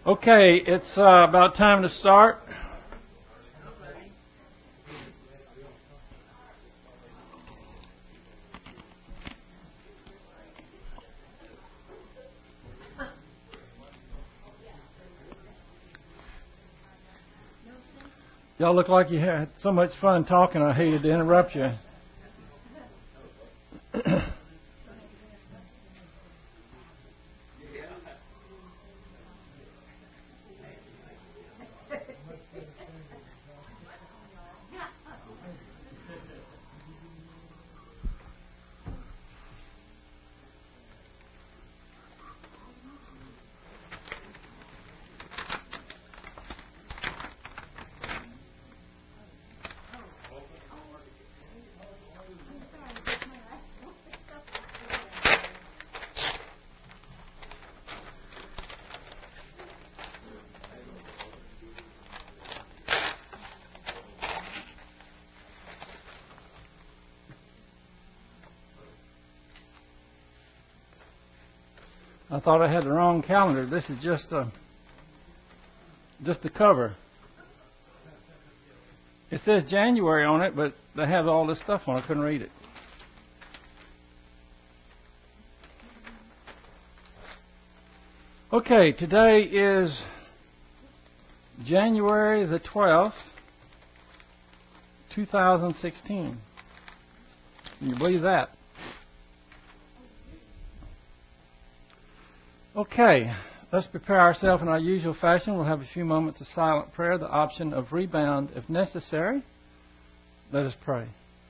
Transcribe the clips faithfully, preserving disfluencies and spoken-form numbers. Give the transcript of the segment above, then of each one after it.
Okay, it's uh, about time to start. Y'all look like you had so much fun talking, I hated to interrupt you. I thought I had the wrong calendar. This is just a just a cover. It says January on it, but they have all this stuff on it. I couldn't read it. Okay, today is January the twelfth, two thousand sixteen. Can you believe that? Okay, let's prepare ourselves in our usual fashion. We'll have a few moments of silent prayer, the option of rebound if necessary. Let us pray.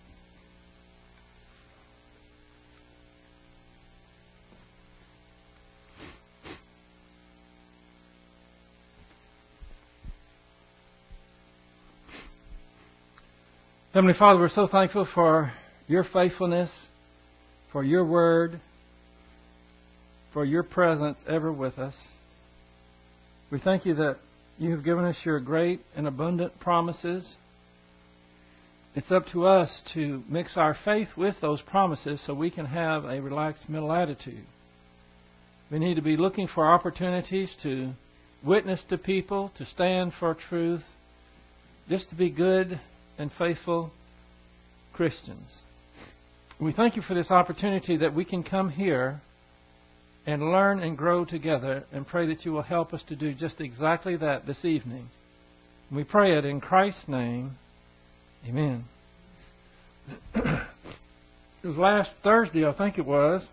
Heavenly Father, we're so thankful for your faithfulness, for your word, for your presence ever with us. We thank you that you have given us your great and abundant promises. It's up to us to mix our faith with those promises so we can have a relaxed mental attitude. We need to be looking for opportunities to witness to people, to stand for truth, just to be good and faithful Christians. We thank you for this opportunity that we can come here and learn and grow together, and pray that you will help us to do just exactly that this evening. And we pray it in Christ's name. Amen. It was last Thursday, I think it was,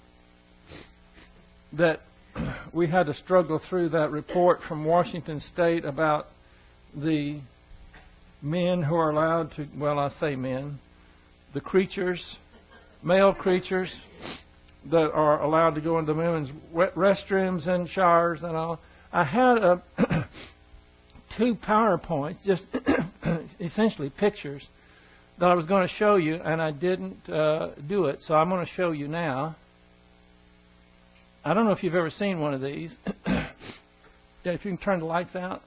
that we had to struggle through that report from Washington State about the men who are allowed to, well, I say men, the creatures, male creatures, that are allowed to go into women's restrooms and showers and all. I had a two PowerPoints, just essentially pictures, that I was going to show you, and I didn't uh, do it, so I'm going to show you now. I don't know if you've ever seen one of these. Yeah, if you can turn the lights out.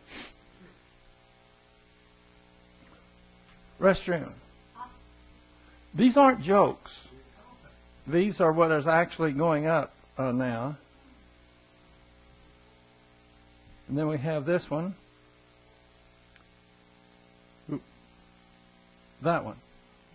Restroom. These aren't jokes. These are what is actually going up uh, now. And then we have this one. Ooh, that one.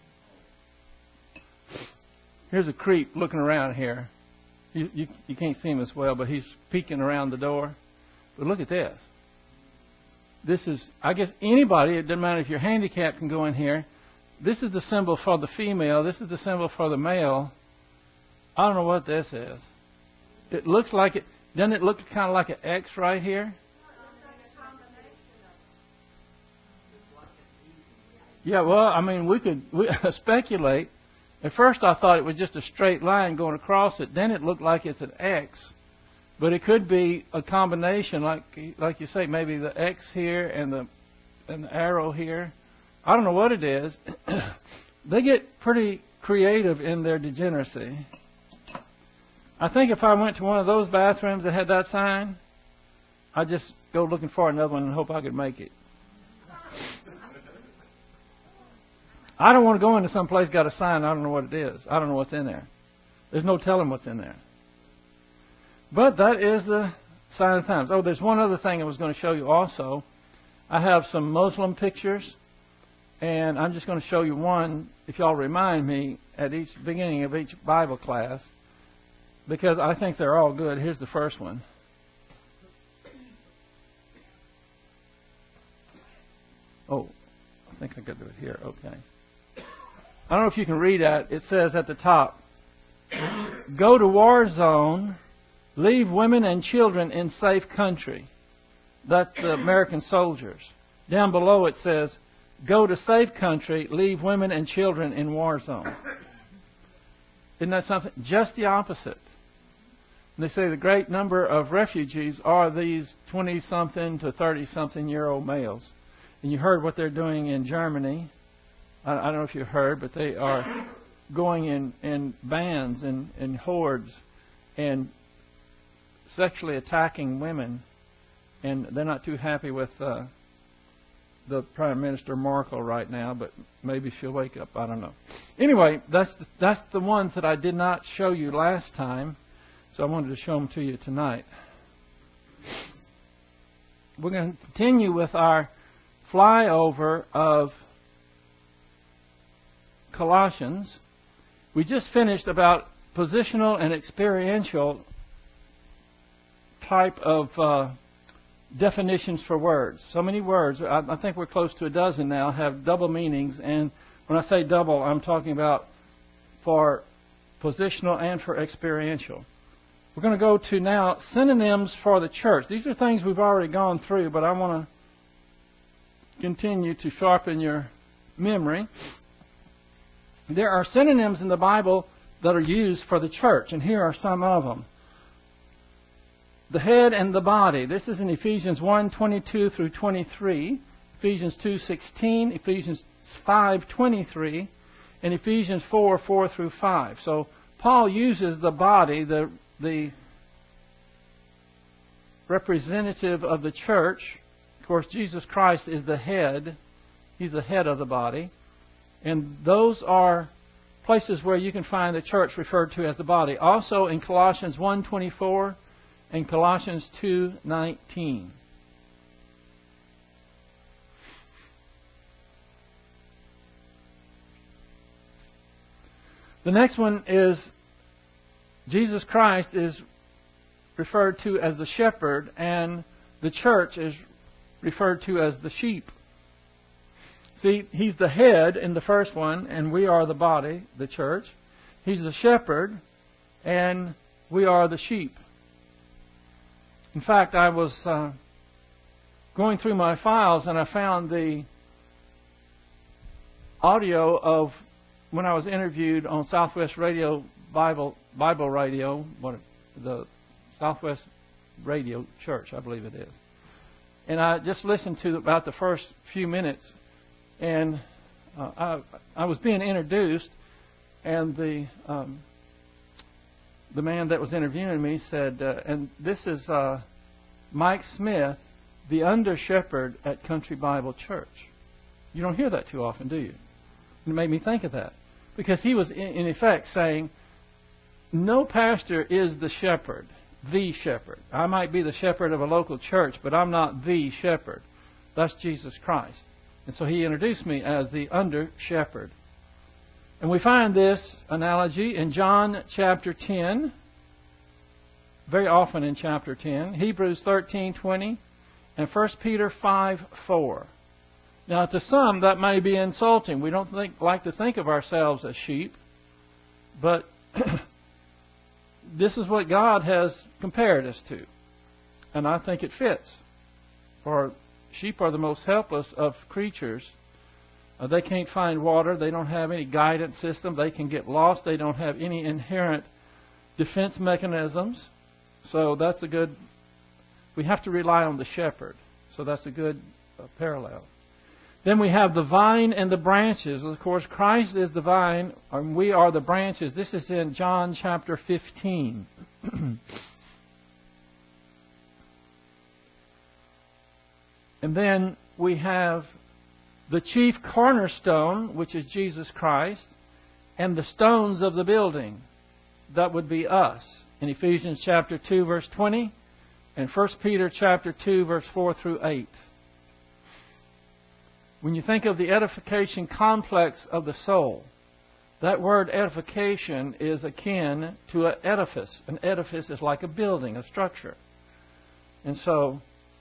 Here's a creep looking around here. You, you, you can't see him as well, but he's peeking around the door. But look at this. This is, I guess anybody, it doesn't matter if you're handicapped, can go in here. This is the symbol for the female. This is the symbol for the male. I don't know what this is. It looks like it. Doesn't it look kind of like an X right here? Yeah, well, I mean, we could we, speculate. At first I thought it was just a straight line going across it. Then it looked like it's an X. But it could be a combination, like like you say, maybe the X here and the and the arrow here. I don't know what it is. They get pretty creative in their degeneracy. I think if I went to one of those bathrooms that had that sign, I'd just go looking for another one and hope I could make it. I don't want to go into some place got a sign. I don't know what it is. I don't know what's in there. There's no telling what's in there. But that is the sign of the times. Oh, there's one other thing I was going to show you also. I have some Muslim pictures, and I'm just going to show you one, if y'all remind me, at each beginning of each Bible class, because I think they're all good. Here's the first one. Oh, I think I could do it here. Okay. I don't know if you can read that. It says at the top, go to war zone, leave women and children in safe country. That's the American soldiers. Down below it says, go to safe country, leave women and children in war zone. Isn't that something? Just the opposite. They say the great number of refugees are these twenty-something to thirty-something-year-old males. And you heard what they're doing in Germany. I, I don't know if you heard, but they are going in, in bands and, and hordes and sexually attacking women. And they're not too happy with uh, the Prime Minister Merkel right now, but maybe she'll wake up. I don't know. Anyway, that's the, that's the ones that I did not show you last time, so I wanted to show them to you tonight. We're going to continue with our flyover of Colossians. We just finished about positional and experiential type of uh, definitions for words. So many words, I, I think we're close to a dozen now, have double meanings. And when I say double, I'm talking about for positional and for experiential. We're going to go to now synonyms for the church. These are things we've already gone through, but I want to continue to sharpen your memory. There are synonyms in the Bible that are used for the church, and here are some of them. The head and the body. This is in Ephesians one, twenty-two through twenty-three, Ephesians two, sixteen, Ephesians five, twenty-three, and Ephesians four, four through five. So Paul uses the body, the, the representative of the church. Of course, Jesus Christ is the head. He's the head of the body. And those are places where you can find the church referred to as the body. Also in Colossians one, twenty-four and Colossians two, nineteen. The next one is Jesus Christ is referred to as the shepherd, and the church is referred to as the sheep. See, He's the head in the first one, and we are the body, the church. He's the shepherd, and we are the sheep. In fact, I was uh, going through my files, and I found the audio of when I was interviewed on Southwest Radio Bible Bible Radio, what the Southwest Radio Church, I believe it is. And I just listened to about the first few minutes, and uh, I, I was being introduced, and the um, the man that was interviewing me said, uh, and this is uh, Mike Smith, the under shepherd at Country Bible Church. You don't hear that too often, do you? And it made me think of that, because he was in, in effect saying, no pastor is the shepherd. The shepherd. I might be the shepherd of a local church, but I'm not the shepherd. That's Jesus Christ. And so he introduced me as the under shepherd. And we find this analogy in John chapter ten, very often in chapter ten, Hebrews thirteen, twenty, and First Peter five, four. Now, to some, that may be insulting. We don't think, like to think of ourselves as sheep, but this is what God has compared us to. And I think it fits. For sheep are the most helpless of creatures. Uh, they can't find water. They don't have any guidance system. They can get lost. They don't have any inherent defense mechanisms. So that's a good... We have to rely on the shepherd. So that's a good uh, parallel. Then we have the vine and the branches. Of course, Christ is the vine, and we are the branches. This is in John chapter fifteen. And then we have the chief cornerstone, which is Jesus Christ, and the stones of the building. That would be us. In Ephesians chapter two, verse twenty, in First Peter chapter two, verse four through eight. When you think of the edification complex of the soul, that word edification is akin to an edifice. An edifice is like a building, a structure. And so,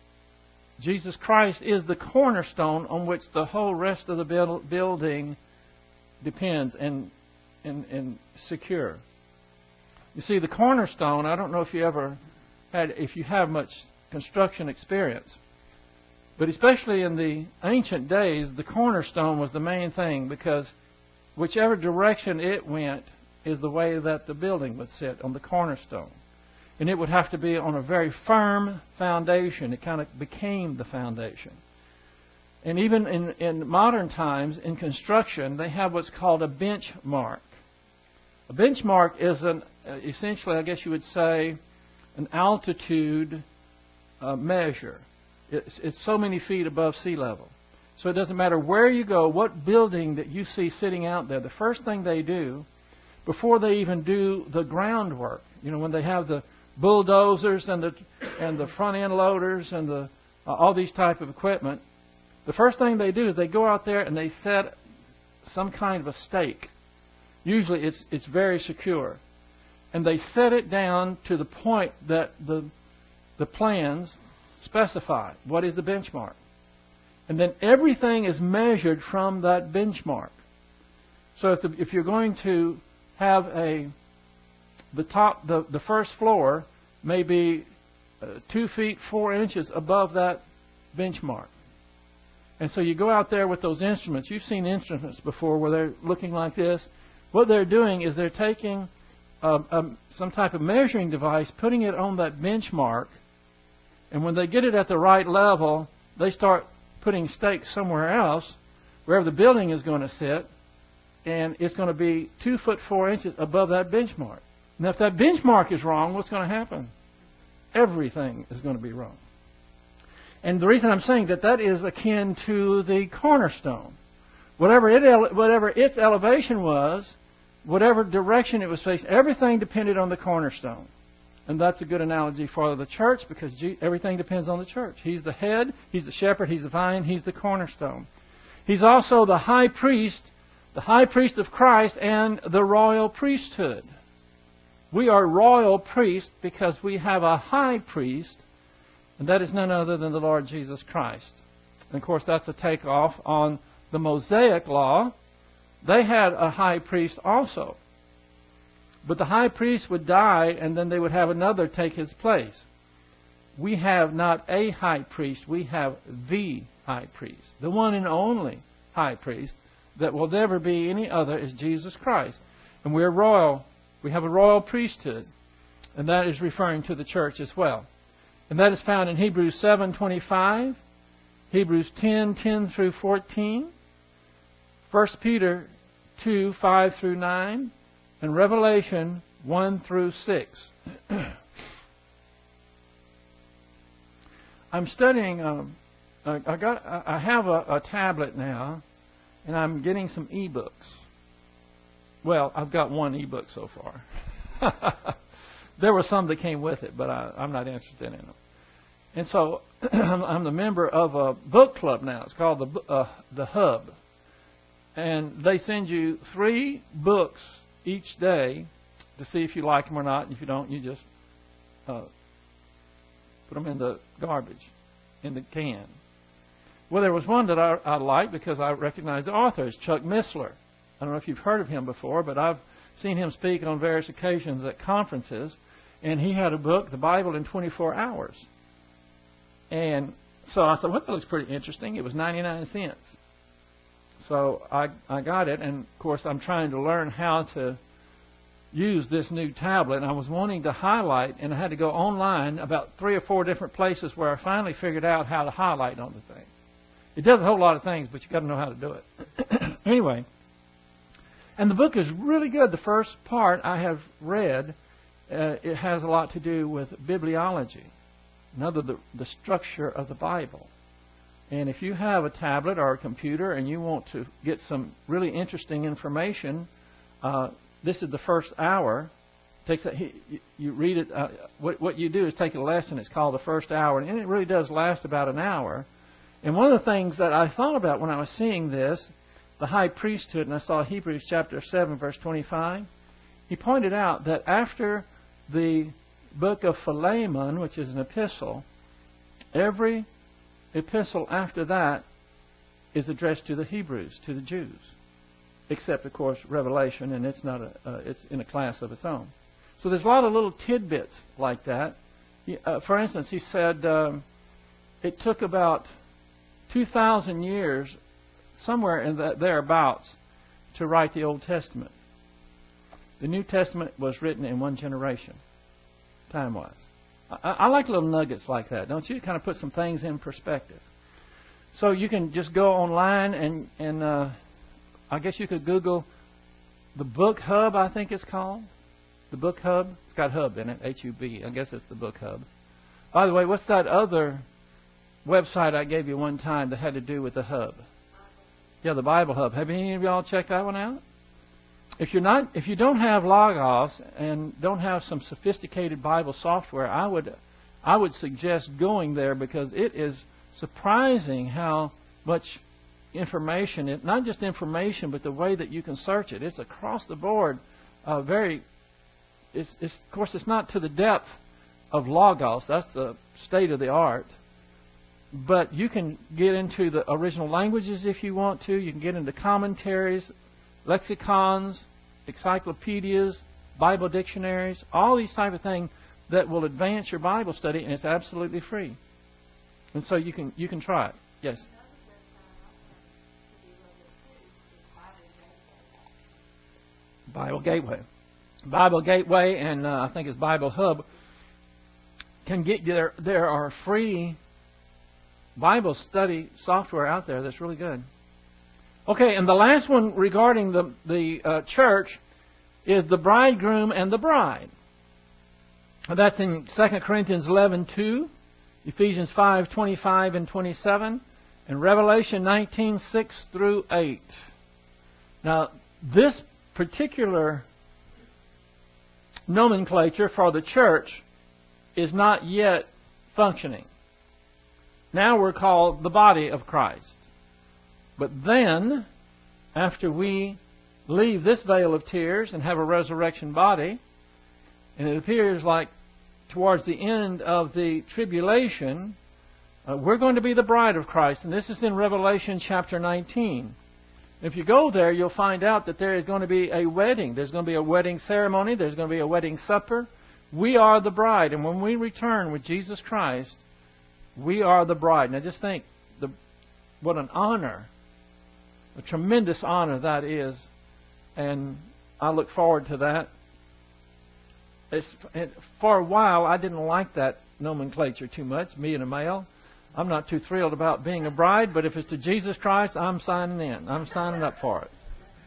Jesus Christ is the cornerstone on which the whole rest of the building depends and, and, and secure. You see, the cornerstone, I don't know if you ever had, if you have much construction experience, but especially in the ancient days, the cornerstone was the main thing, because whichever direction it went is the way that the building would sit, on the cornerstone. And it would have to be on a very firm foundation. It kind of became the foundation. And even in, in modern times, in construction, they have what's called a benchmark. A benchmark is an, essentially, I guess you would say, an altitude uh, measure. It's, it's so many feet above sea level. So it doesn't matter where you go, what building that you see sitting out there, the first thing they do, before they even do the groundwork, you know, when they have the bulldozers and the and the front end loaders and the uh, all these type of equipment, the first thing they do is they go out there and they set some kind of a stake. Usually it's it's very secure, and they set it down to the point that the the plans specify. What is the benchmark? And then everything is measured from that benchmark. So if, the, if you're going to have a the top the, the first floor may be uh, two feet four inches above that benchmark. And so you go out there with those instruments. You've seen instruments before where they're looking like this. What they're doing is they're taking a, a, some type of measuring device, putting it on that benchmark, and when they get it at the right level, they start putting stakes somewhere else, wherever the building is going to sit, and it's going to be two foot four inches above that benchmark. Now, if that benchmark is wrong, what's going to happen? Everything is going to be wrong. And the reason I'm saying that, that is akin to the cornerstone. Whatever it, whatever its elevation was, whatever direction it was facing, everything depended on the cornerstone. And that's a good analogy for the church, because everything depends on the church. He's the head, He's the shepherd, He's the vine, He's the cornerstone. He's also the high priest, the high priest of Christ, and the royal priesthood. We are royal priests because we have a high priest, and that is none other than the Lord Jesus Christ. And of course, that's a takeoff on the Mosaic law. They had a high priest also. But the high priest would die, and then they would have another take his place. We have not a high priest. We have the high priest. The one and only high priest that will never be any other is Jesus Christ. And we're royal. We have a royal priesthood. And that is referring to the church as well. And that is found in Hebrews seven twenty-five, Hebrews ten ten through fourteen, First Peter two five through nine, and Revelation one through six. I'm studying. Um, I got. I have a, a tablet now, and I'm getting some e-books. Well, I've got one e-book so far. There were some that came with it, but I, I'm not interested in them. And so I'm the member of a book club now. It's called the uh, the Hub, and they send you three books each day to see if you like them or not. And if you don't, you just uh, put them in the garbage, in the can. Well, there was one that I, I liked because I recognized the author. It's Chuck Missler. I don't know if you've heard of him before, but I've seen him speak on various occasions at conferences. And he had a book, The Bible in twenty-four hours. And so I thought, well, that looks pretty interesting. It was ninety-nine cents. So I I got it, and of course I'm trying to learn how to use this new tablet. And I was wanting to highlight, and I had to go online about three or four different places where I finally figured out how to highlight on the thing. It does a whole lot of things, but you got to know how to do it. Anyway, and the book is really good. The first part I have read, uh, it has a lot to do with bibliology, another the, the structure of the Bible. And if you have a tablet or a computer and you want to get some really interesting information, uh, this is the first hour. takes a, he, you read it. Uh, what, what you do is take a lesson. It's called the first hour, and it really does last about an hour. And one of the things that I thought about when I was seeing this, the high priesthood, and I saw Hebrews chapter seven, verse twenty-five, he pointed out that after the book of Philemon, which is an epistle, every epistle after that is addressed to the Hebrews, to the Jews, except, of course, Revelation, and it's not a, uh, it's in a class of its own. So there's a lot of little tidbits like that. He, uh, for instance, he said um, it took about two thousand years, somewhere in the, thereabouts, to write the Old Testament. The New Testament was written in one generation, time-wise. I, I like little nuggets like that, don't you? It kind of put some things in perspective. So you can just go online and, and uh, I guess you could Google the Book Hub, I think it's called. The Book Hub. It's got hub in it, H U B. I guess it's the Book Hub. By the way, what's that other website I gave you one time that had to do with the hub? Yeah, the Bible Hub. Have any of y'all checked that one out? If you're not, if you don't have Logos and don't have some sophisticated Bible software, I would, I would suggest going there, because it is surprising how much information, it, not just information, but the way that you can search it. It's across the board. Uh, very, it's, it's of course it's not to the depth of Logos. That's the state of the art. But you can get into the original languages if you want to. You can get into commentaries, lexicons, encyclopedias, Bible dictionaries, all these type of things that will advance your Bible study, and it's absolutely free. And so you can you can try it. Yes. Bible Gateway, Bible Gateway, and uh, I think it's Bible Hub. Can get there. There are free Bible study software out there that's really good. Okay, and the last one regarding the the uh, church is the bridegroom and the bride. That's in Second Corinthians eleven two, Ephesians five twenty-five and twenty-seven, and Revelation nineteen six through eight. Now, this particular nomenclature for the church is not yet functioning. Now we're called the body of Christ. But then, after we leave this vale of tears and have a resurrection body, and it appears like towards the end of the tribulation, uh, we're going to be the bride of Christ. And this is in Revelation chapter nineteen. If you go there, you'll find out that there is going to be a wedding. There's going to be a wedding ceremony. There's going to be a wedding supper. We are the bride. And when we return with Jesus Christ, we are the bride. Now just think, the, what an honor, a tremendous honor that is. And I look forward to that. It's, for a while, I didn't like that nomenclature too much, me and a male. I'm not too thrilled about being a bride, but if it's to Jesus Christ, I'm signing in. I'm signing up for it.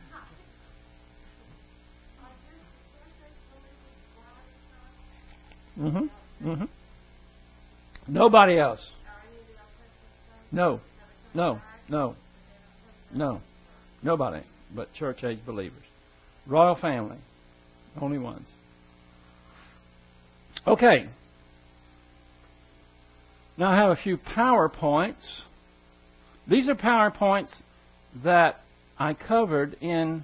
Mm-hmm. Mm-hmm. Nobody else. No. No. No. No. Nobody but church-age believers. Royal family. Only ones. Okay. Now I have a few PowerPoints. These are PowerPoints that I covered in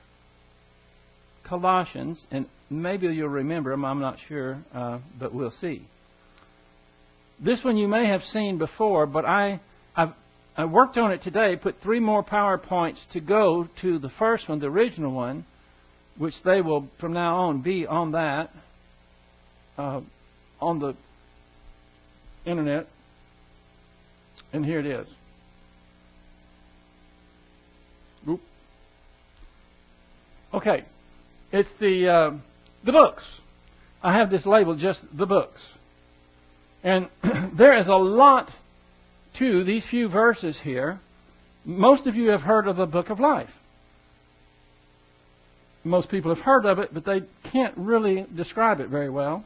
Colossians, and maybe you'll remember them, I'm not sure, uh, but we'll see. This one you may have seen before, but I I've, I worked on it today, put three more PowerPoints to go to the first one, the original one, which they will from now on be on that, uh, on the internet, and here it is. Oop. Okay, it's the uh, the books. I have this labeled just the books, and there is a lot to these few verses here. Most of you have heard of the Book of Life. Most people have heard of it, but they can't really describe it very well.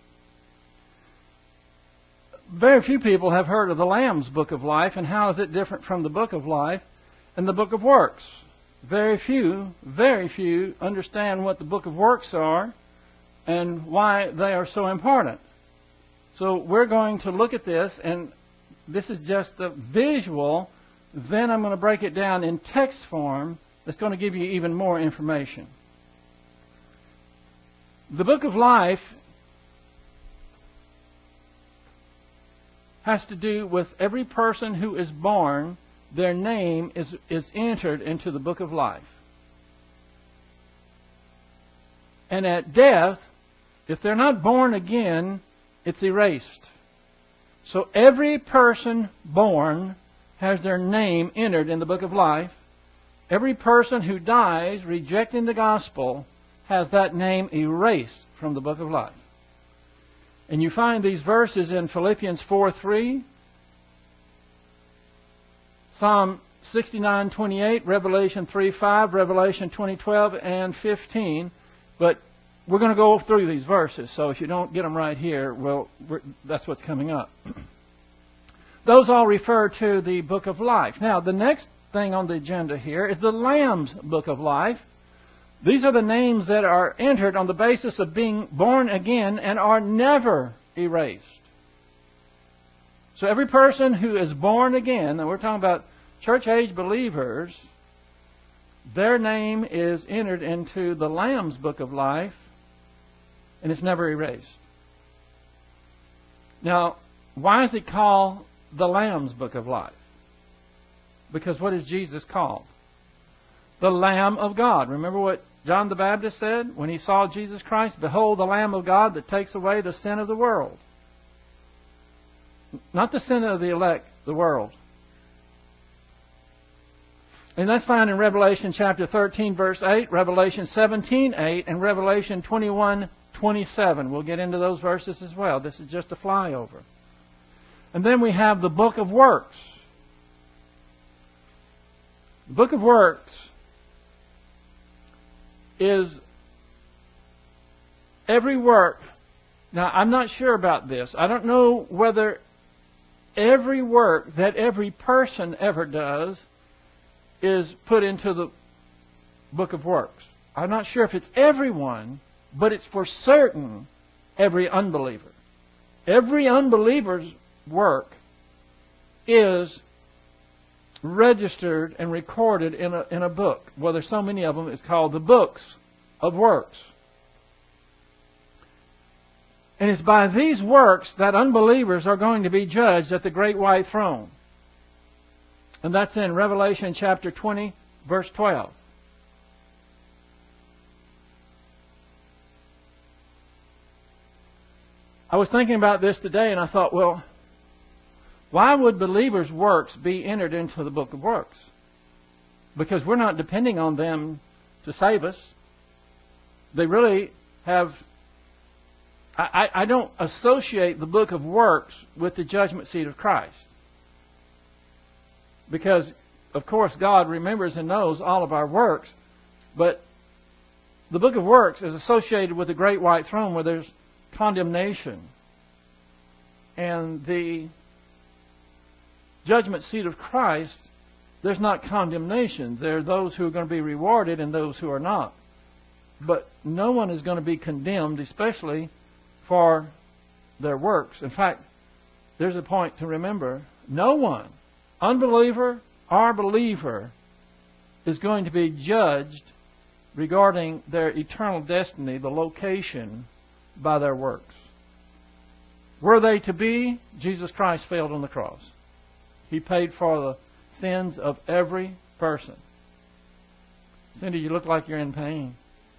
Very few people have heard of the Lamb's Book of Life, and how is it different from the Book of Life and the Book of Works. Very few, very few understand what the Book of Works are and why they are so important. So we're going to look at this, and this is just the visual. Then I'm going to break it down in text form that's going to give you even more information. The book of life has to do with every person who is born. Their name is, is entered into the book of life. And at death, if they're not born again, it's erased. So every person born has their name entered in the book of life. Every person who dies rejecting the gospel has that name erased from the book of life. And you find these verses in Philippians four three, Psalm sixty-nine twenty-eight, Revelation three five, Revelation twenty twelve, and fifteen. But we're going to go through these verses, so if you don't get them right here, well, that's what's coming up. Those all refer to the book of life. Now, the next thing on the agenda here is the Lamb's book of life. These are the names that are entered on the basis of being born again and are never erased. So every person who is born again, and we're talking about church-age believers, their name is entered into the Lamb's book of life, and it's never erased. Now, why is it called the Lamb's book of life? Because what is Jesus called? The Lamb of God. Remember what John the Baptist said when he saw Jesus Christ? Behold, the Lamb of God that takes away the sin of the world. Not the sin of the elect, the world. And that's found in Revelation chapter thirteen, verse eight, Revelation seventeen, eight, and Revelation twenty-one, twenty-seven. We'll get into those verses as well. This is just a flyover. And then we have the book of works. The book of works is every work. Now, I'm not sure about this. I don't know whether every work that every person ever does is put into the book of works. I'm not sure if it's everyone, but it's for certain every unbeliever. Every unbeliever's work is registered and recorded in a, in a book. Well, there's so many of them, it's called the books of works. And it's by these works that unbelievers are going to be judged at the great white throne. And that's in Revelation chapter twenty, verse twelve. I was thinking about this today and I thought, well, why would believers' works be entered into the book of works? Because we're not depending on them to save us. They really have... I, I don't associate the book of works with the judgment seat of Christ. Because, of course, God remembers and knows all of our works. But the book of works is associated with the great white throne where there's condemnation. And the judgment seat of Christ, there's not condemnation. There are those who are going to be rewarded and those who are not. But no one is going to be condemned, especially for their works. In fact, there's a point to remember. No one, unbeliever or believer, is going to be judged regarding their eternal destiny, the location, by their works. Were they to be, Jesus Christ failed on the cross. He paid for the sins of every person. Cindy, you look like you're in pain.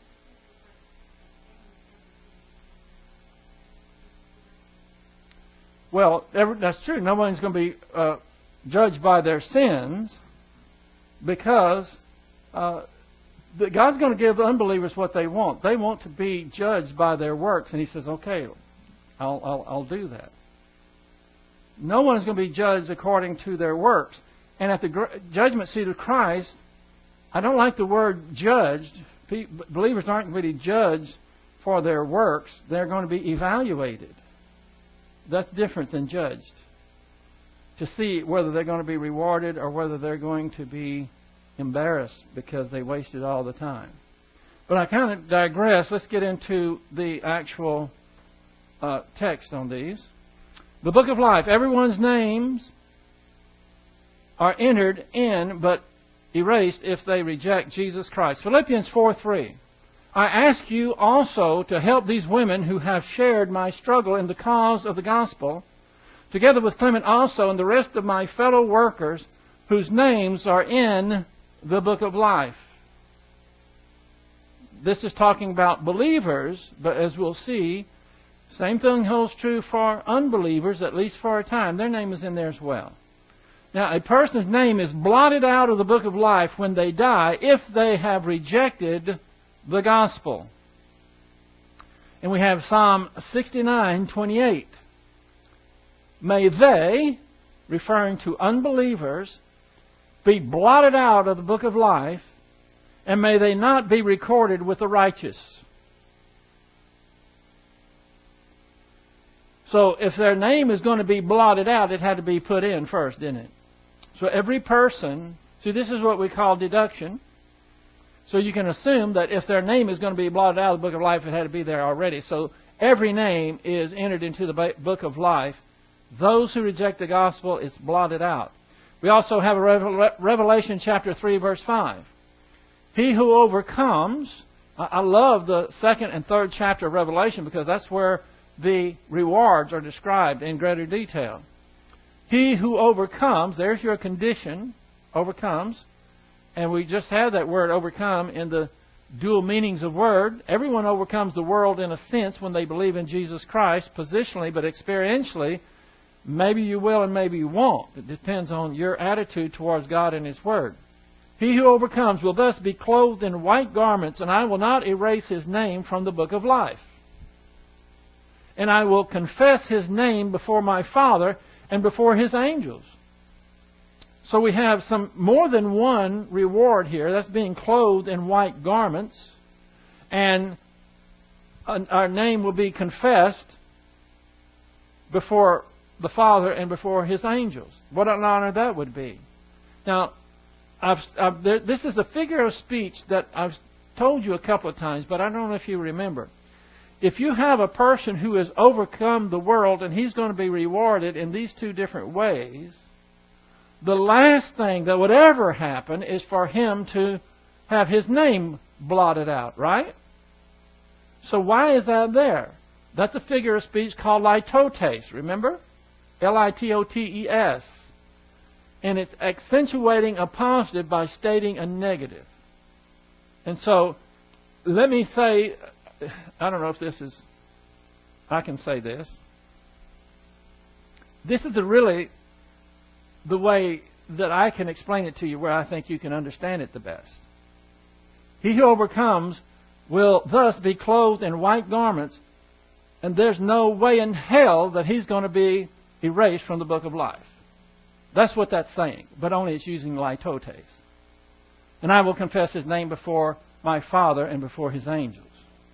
Well, every, that's true. No one's going to be uh, judged by their sins because uh, the, God's going to give the unbelievers what they want. They want to be judged by their works. And He says, okay, I'll, I'll, I'll do that. No one is going to be judged according to their works. And at the gr- judgment seat of Christ, I don't like the word judged. Pe- believers aren't really judged for their works. They're going to be evaluated. That's different than judged. To see whether they're going to be rewarded or whether they're going to be embarrassed because they wasted all the time. But I kind of digress. Let's get into the actual uh, text on these. The book of life. Everyone's names are entered in, but erased if they reject Jesus Christ. Philippians four three. I ask you also to help these women who have shared my struggle in the cause of the gospel, together with Clement also and the rest of my fellow workers whose names are in the book of life. This is talking about believers, but as we'll see, same thing holds true for unbelievers, at least for a time. Their name is in there as well. Now, a person's name is blotted out of the book of life when they die if they have rejected the gospel. And we have Psalm sixty-nine twenty-eight. May they, referring to unbelievers, be blotted out of the book of life, and may they not be recorded with the righteous. So if their name is going to be blotted out, it had to be put in first, didn't it? So every person, see, this is what we call deduction. So you can assume that if their name is going to be blotted out of the book of life, it had to be there already. So every name is entered into the book of life. Those who reject the gospel, it's blotted out. We also have a Revelation chapter three, verse five. He who overcomes, I love the second and third chapter of Revelation because that's where the rewards are described in greater detail. He who overcomes, there's your condition, overcomes. And we just had that word overcome in the dual meanings of word. Everyone overcomes the world in a sense when they believe in Jesus Christ, positionally, but experientially, maybe you will and maybe you won't. It depends on your attitude towards God and His Word. He who overcomes will thus be clothed in white garments, and I will not erase his name from the book of life. And I will confess his name before my Father and before His angels. So we have some more than one reward here. That's being clothed in white garments. And our name will be confessed before the Father and before His angels. What an honor that would be. Now, I've, I've, there, this is a figure of speech that I've told you a couple of times, but I don't know if you remember. If you have a person who has overcome the world and he's going to be rewarded in these two different ways, the last thing that would ever happen is for him to have his name blotted out, right? So why is that there? That's a figure of speech called litotes, remember? L I T O T E S. And it's accentuating a positive by stating a negative. And so, let me say, I don't know if this is, I can say this. This is the really the way that I can explain it to you where I think you can understand it the best. He who overcomes will thus be clothed in white garments, and there's no way in hell that he's going to be erased from the book of life. That's what that's saying, but only it's using litotes. And I will confess his name before my Father and before His angels.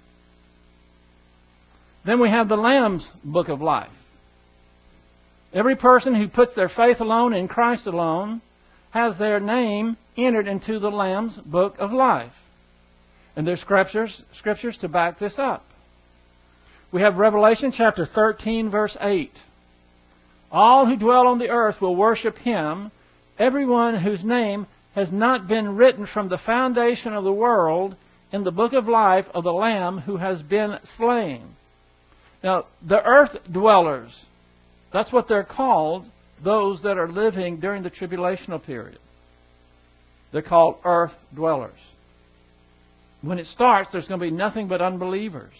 Then we have the Lamb's book of life. Every person who puts their faith alone in Christ alone has their name entered into the Lamb's book of life. And there's scriptures, scriptures to back this up. We have Revelation chapter thirteen, verse eight. All who dwell on the earth will worship Him, everyone whose name has not been written from the foundation of the world in the book of life of the Lamb who has been slain. Now, the earth dwellers, that's what they're called, those that are living during the tribulational period. They're called earth dwellers. When it starts, there's going to be nothing but unbelievers.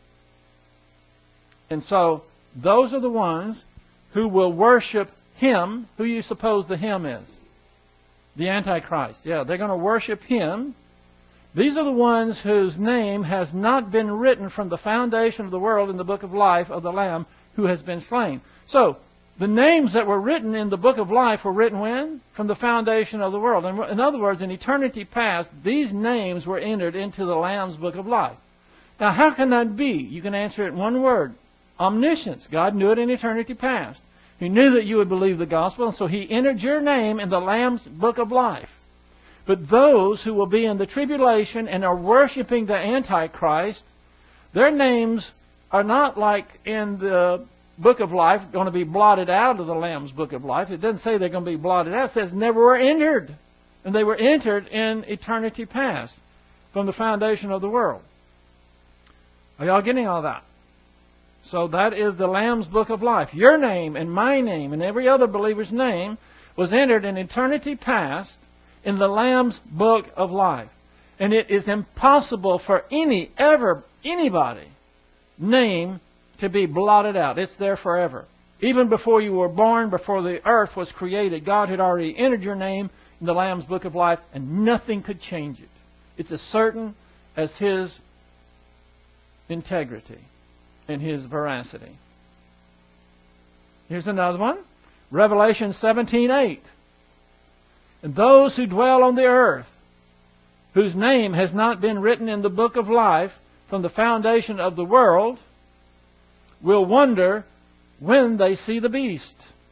And so, those are the ones who will worship Him. Who you suppose the Him is? The Antichrist. Yeah, they're going to worship Him. These are the ones whose name has not been written from the foundation of the world in the book of life of the Lamb who has been slain. So, the names that were written in the book of life were written when? From the foundation of the world. In other words, in eternity past, these names were entered into the Lamb's book of life. Now, how can that be? You can answer it in one word. Omniscience. God knew it in eternity past. He knew that you would believe the gospel, and so He entered your name in the Lamb's book of life. But those who will be in the tribulation and are worshiping the Antichrist, their names are not like in the book of life going to be blotted out of the Lamb's book of life. It doesn't say they're going to be blotted out. It says never were entered. And they were entered in eternity past from the foundation of the world. Are y'all getting all that? So that is the Lamb's book of life. Your name and my name and every other believer's name was entered in eternity past in the Lamb's book of life. And it is impossible for any, ever, anybody, name to be blotted out. It's there forever. Even before you were born, before the earth was created, God had already entered your name in the Lamb's book of life, and nothing could change it. It's as certain as His integrity and His veracity. Here's another one. Revelation seventeen eight. And those who dwell on the earth, whose name has not been written in the book of life from the foundation of the world, will wonder when they see the beast.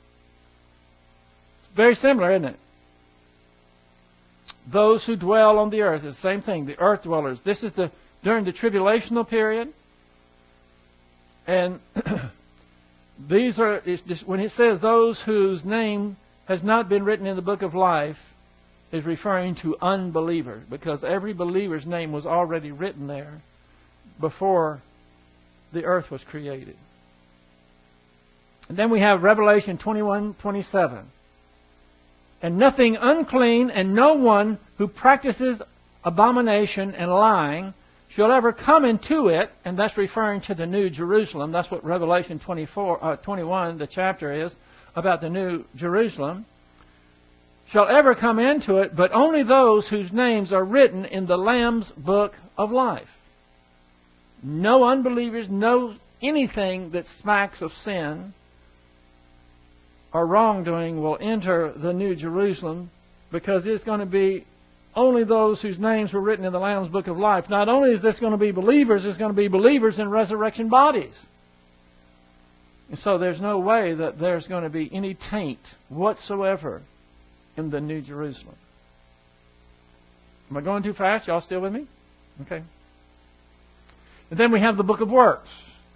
It's very similar, isn't it? Those who dwell on the earth. It's the same thing. The earth dwellers. This is the during the tribulational period. And these are, it's just, when it says those whose name has not been written in the book of life, is referring to unbelievers. Because every believer's name was already written there before the earth was created. And then we have Revelation twenty-one twenty-seven. And nothing unclean and no one who practices abomination and lying shall ever come into it. And that's referring to the New Jerusalem. That's what Revelation twenty-four, uh, twenty-one, the chapter is, about the New Jerusalem. Shall ever come into it, but only those whose names are written in the Lamb's book of life. No unbelievers, no anything that smacks of sin or wrongdoing will enter the New Jerusalem, because it's going to be only those whose names were written in the Lamb's book of life. Not only is this going to be believers, it's going to be believers in resurrection bodies. And so there's no way that there's going to be any taint whatsoever in the New Jerusalem. Am I going too fast? Y'all still with me? Okay. And then we have the book of works.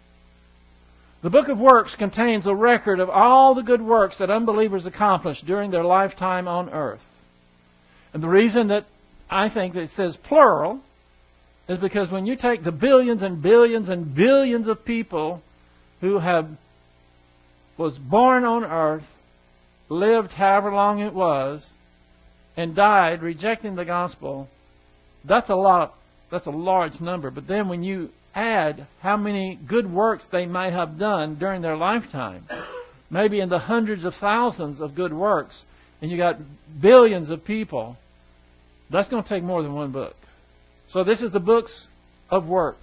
The book of works contains a record of all the good works that unbelievers accomplished during their lifetime on earth. And the reason that I think that it says plural is because when you take the billions and billions and billions of people who have was born on earth, lived however long it was, and died rejecting the gospel, that's a lot. That's a large number. But then when you add how many good works they may have done during their lifetime, maybe in the hundreds of thousands of good works, and you got billions of people, that's going to take more than one book. So this is the books of works.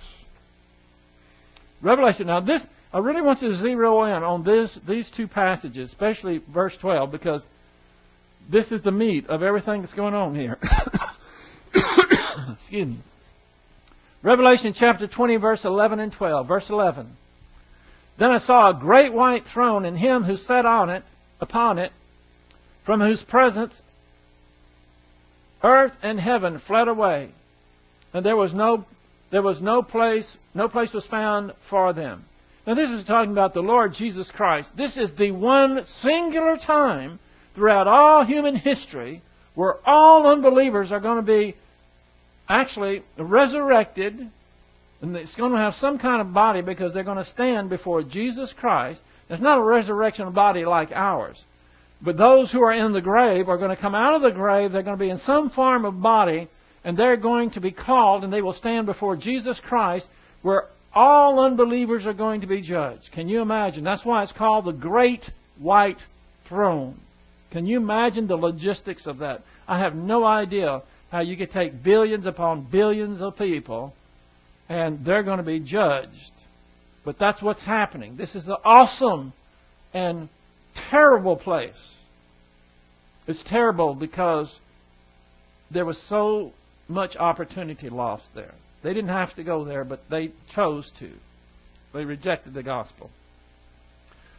Revelation. Now this, I really want you to zero in on this, these two passages, especially verse twelve, because this is the meat of everything that's going on here. Excuse me. Revelation chapter twenty, verse eleven and twelve. Verse eleven. Then I saw a great white throne, and him who sat on it, upon it, from whose presence earth and heaven fled away, and there was no there was no place no place was found for them. Now this is talking about the Lord Jesus Christ. This is the one singular time throughout all human history where all unbelievers are going to be actually resurrected, and it's going to have some kind of body because they're going to stand before Jesus Christ. It's not a resurrection body like ours. But those who are in the grave are going to come out of the grave. They're going to be in some form of body, and they're going to be called, and they will stand before Jesus Christ, where all unbelievers are going to be judged. Can you imagine? That's why it's called the Great White Throne. Can you imagine the logistics of that? I have no idea how you could take billions upon billions of people, and they're going to be judged. But that's what's happening. This is an awesome and terrible place. It's terrible because there was so much opportunity lost there. They didn't have to go there, but they chose to. They rejected the gospel.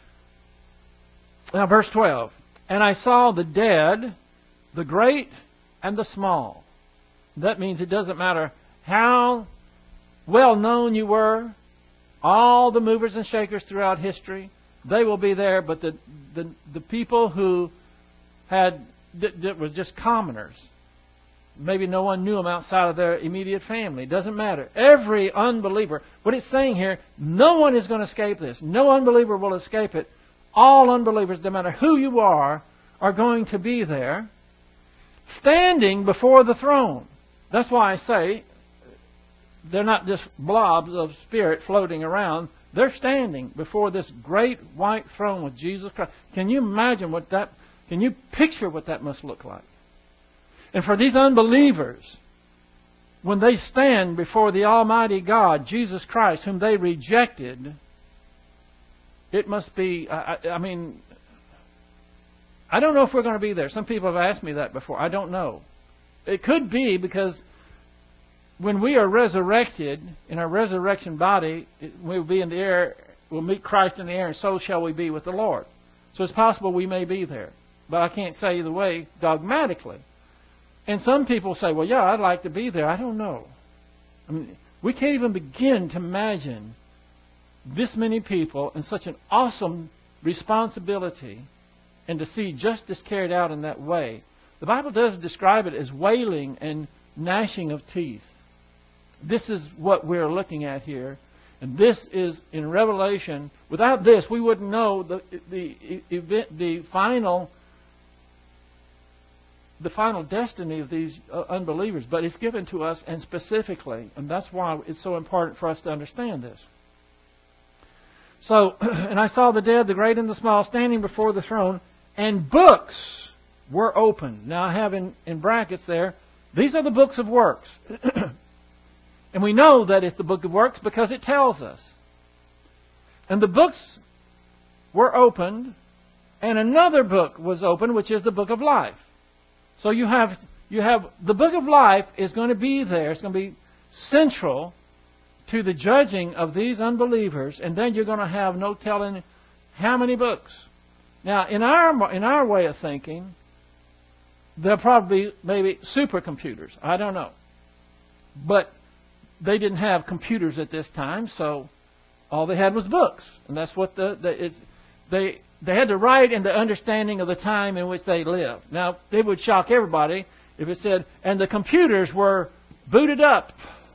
Now, verse twelve. And I saw the dead, the great and the small. That means it doesn't matter how well known you were, all the movers and shakers throughout history, they will be there. But the the, the people who had that, that was just commoners, maybe no one knew them outside of their immediate family. It doesn't matter. Every unbeliever, what it's saying here, no one is going to escape this. No unbeliever will escape it. All unbelievers, no matter who you are, are going to be there, standing before the throne. That's why I say they're not just blobs of spirit floating around. They're standing before this great white throne with Jesus Christ. Can you imagine what that, can you picture what that must look like? And for these unbelievers, when they stand before the Almighty God, Jesus Christ, whom they rejected, it must be, I, I mean, I don't know if we're going to be there. Some people have asked me that before. I don't know. It could be because when we are resurrected in our resurrection body, we'll be in the air, we'll meet Christ in the air, and so shall we be with the Lord. So it's possible we may be there. But I can't say either way dogmatically. And some people say, well, yeah, I'd like to be there. I don't know. I mean, we can't even begin to imagine this many people and such an awesome responsibility and to see justice carried out in that way. The Bible does describe it as wailing and gnashing of teeth. This is what we're looking at here. And this is in Revelation. Without this, we wouldn't know the the event, the final the final destiny of these uh, unbelievers. But it's given to us, and specifically, and that's why it's so important for us to understand this. So, and I saw the dead, the great and the small, standing before the throne, and books were opened. Now I have in, in brackets there, these are the books of works. And we know that it's the book of works because it tells us. And the books were opened, and another book was opened, which is the book of life. So you have you have the book of life is going to be there. It's going to be central to the judging of these unbelievers, and then you're going to have no telling how many books. Now, in our in our way of thinking, there'll probably be maybe supercomputers. I don't know, but they didn't have computers at this time, so all they had was books, and that's what the, the it's, they they had to write in the understanding of the time in which they lived. Now, it would shock everybody if it said, and the computers were booted up.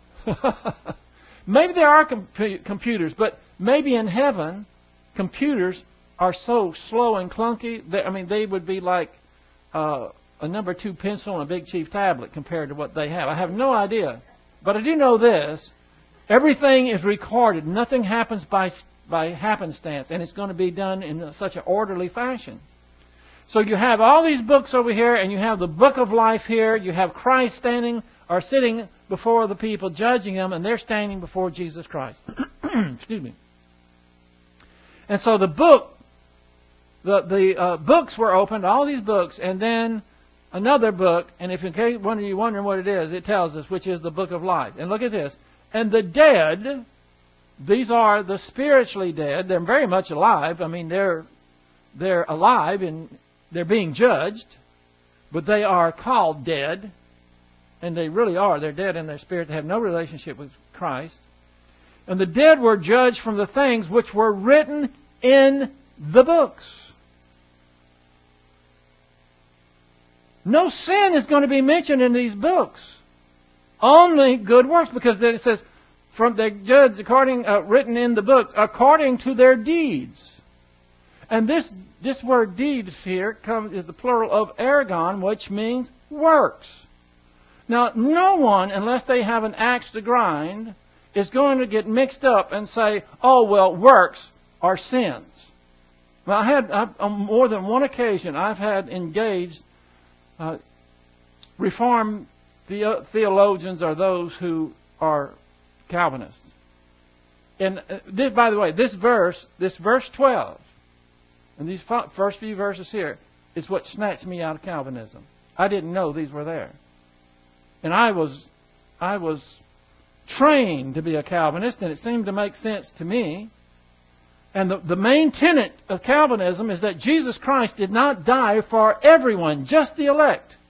Maybe there are com- computers, but maybe in heaven, computers are so slow and clunky that, I mean, they would be like uh, a number two pencil and a Big Chief tablet compared to what they have. I have no idea. But I do know this. Everything is recorded. Nothing happens by by happenstance. And it's going to be done in such an orderly fashion. So you have all these books over here, and you have the book of life here. You have Christ standing or sitting before the people, judging them, and they're standing before Jesus Christ. Excuse me. And so the book, the the uh, books were opened, all these books, and then another book, and if in case one of you wondering what it is, it tells us, which is the book of life. And look at this. And the dead, these are the spiritually dead. They're very much alive. I mean, they're they're alive and they're being judged, but they are called dead. And they really are. They're dead in their spirit. They have no relationship with Christ. And the dead were judged from the things which were written in the books. No sin is going to be mentioned in these books. Only good works, because it says, "From the judged according uh, written in the books according to their deeds." And this this word "deeds" here comes is the plural of ergon, which means works. Now, no one, unless they have an axe to grind, is going to get mixed up and say, "Oh well, works are sins." Well, I had I've, on more than one occasion I've had engaged. Uh, Reformed the, theologians are those who are Calvinists. And uh, this, by the way, this verse, this verse twelve, and these first few verses here, is what snatched me out of Calvinism. I didn't know these were there, and I was, I was trained to be a Calvinist, and it seemed to make sense to me. And the, the main tenet of Calvinism is that Jesus Christ did not die for everyone, just the elect.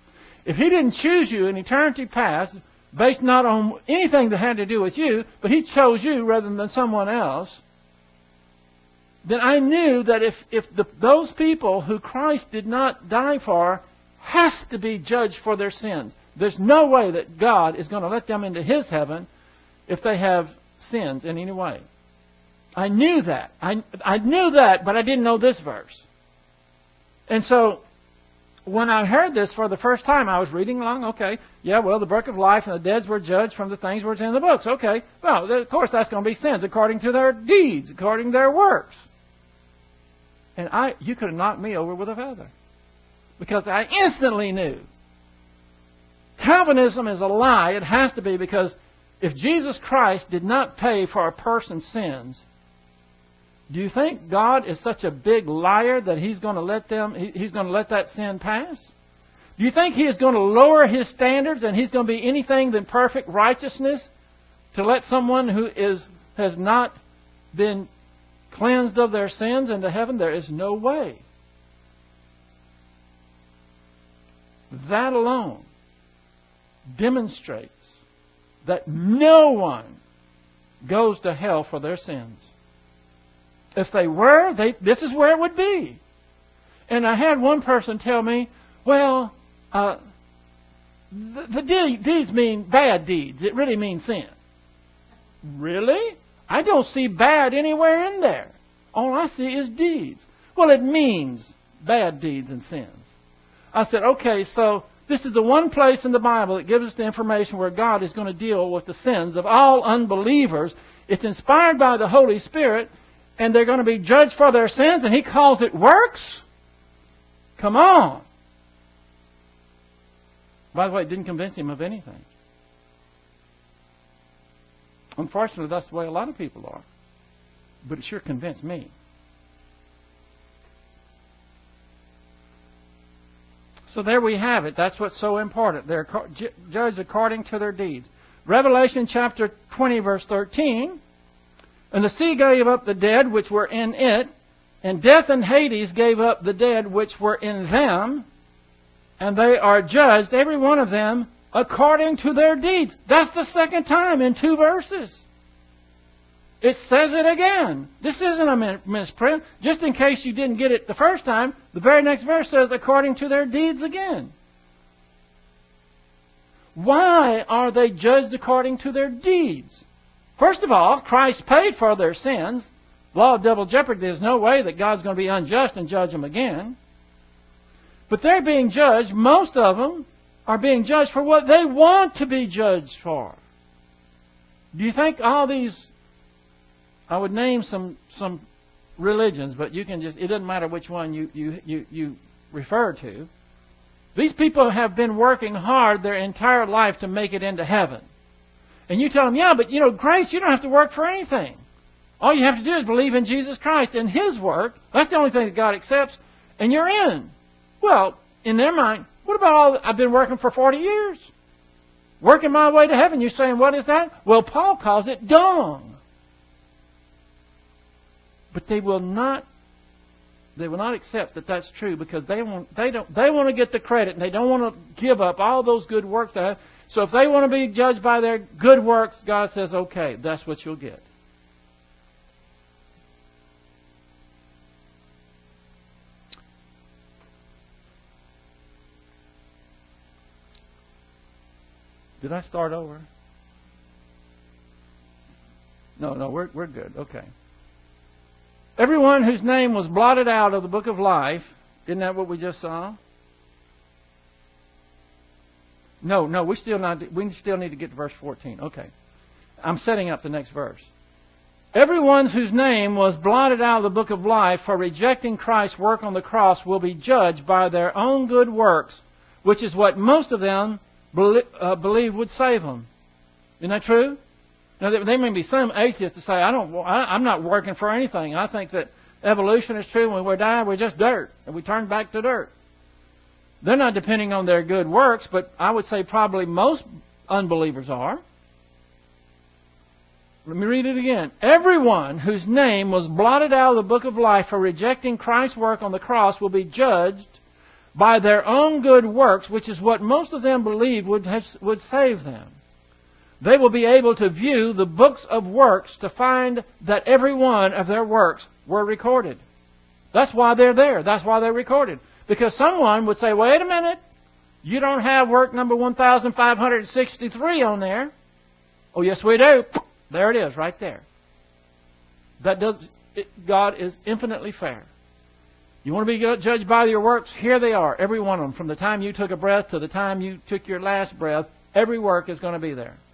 If He didn't choose you in eternity past, based not on anything that had to do with you, but He chose you rather than someone else, then I knew that if, if the, those people who Christ did not die for has to be judged for their sins. There's no way that God is going to let them into His heaven if they have sins in any way. I knew that. I, I knew that, but I didn't know this verse. And so, when I heard this for the first time, I was reading along, okay, yeah, well, the book of life and the dead were judged from the things which are in the books. Okay, well, of course, that's going to be sins according to their deeds, according to their works. And I, you could have knocked me over with a feather. Because I instantly knew. Calvinism is a lie. It has to be, because if Jesus Christ did not pay for a person's sins, do you think God is such a big liar that He's going to let them, He's going to let that sin pass? Do you think He is going to lower His standards and He's going to be anything than perfect righteousness to let someone who is has not been cleansed of their sins into heaven? There is no way. That alone demonstrates that no one goes to hell for their sins. If they were, they, this is where it would be. And I had one person tell me, well, uh, the, the de- deeds mean bad deeds. It really means sin. Really? I don't see bad anywhere in there. All I see is deeds. Well, it means bad deeds and sins. I said, okay, so this is the one place in the Bible that gives us the information where God is going to deal with the sins of all unbelievers. It's inspired by the Holy Spirit, and they're going to be judged for their sins, and He calls it works? Come on. By the way, it didn't convince him of anything. Unfortunately, that's the way a lot of people are. But it sure convinced me. So there we have it. That's what's so important. They're judged according to their deeds. Revelation chapter twenty, verse thirteen. And the sea gave up the dead which were in it, and death and Hades gave up the dead which were in them, and they are judged, every one of them, according to their deeds. That's the second time in two verses. It says it again. This isn't a misprint. Just in case you didn't get it the first time, the very next verse says, according to their deeds again. Why are they judged according to their deeds? First of all, Christ paid for their sins. Law of double jeopardy, there's no way that God's going to be unjust and judge them again. But they're being judged, most of them are being judged for what they want to be judged for. Do you think all these, I would name some some religions, but you can just, it doesn't matter which one you, you, you, you refer to. These people have been working hard their entire life to make it into heaven. And you tell them, yeah, but you know, grace, you don't have to work for anything. All you have to do is believe in Jesus Christ and His work. That's the only thing that God accepts, and you're in. Well, in their mind, what about all I've been working for forty years? Working my way to heaven. You're saying, what is that? Well, Paul calls it dung. But they will not they will not accept that that's true, because they want they don't they want to get the credit, and they don't want to give up all those good works they have. So if they want to be judged by their good works, God says, okay, that's what you'll get. Did I start over? No, no, we're we're good. Okay. Everyone whose name was blotted out of the book of life, isn't that what we just saw? No, no, we still not. We still need to get to verse fourteen. Okay, I'm setting up the next verse. Everyone whose name was blotted out of the book of life for rejecting Christ's work on the cross will be judged by their own good works, which is what most of them believe would save them. Isn't that true? Now, there may be some atheists that say, I don't, I'm not working for anything. I think that evolution is true. When we die, we're just dirt, and we turn back to dirt. They're not depending on their good works, but I would say probably most unbelievers are. Let me read it again. Everyone whose name was blotted out of the book of life for rejecting Christ's work on the cross will be judged by their own good works, which is what most of them believed would, have, would save them. They will be able to view the books of works to find that every one of their works were recorded. That's why they're there. That's why they're recorded. Because someone would say, wait a minute, you don't have work number one thousand five hundred sixty-three on there. Oh, yes, we do. There it is, right there. That does. It, God is infinitely fair. You want to be judged by your works? Here they are, every one of them. From the time you took a breath to the time you took your last breath, every work is going to be there.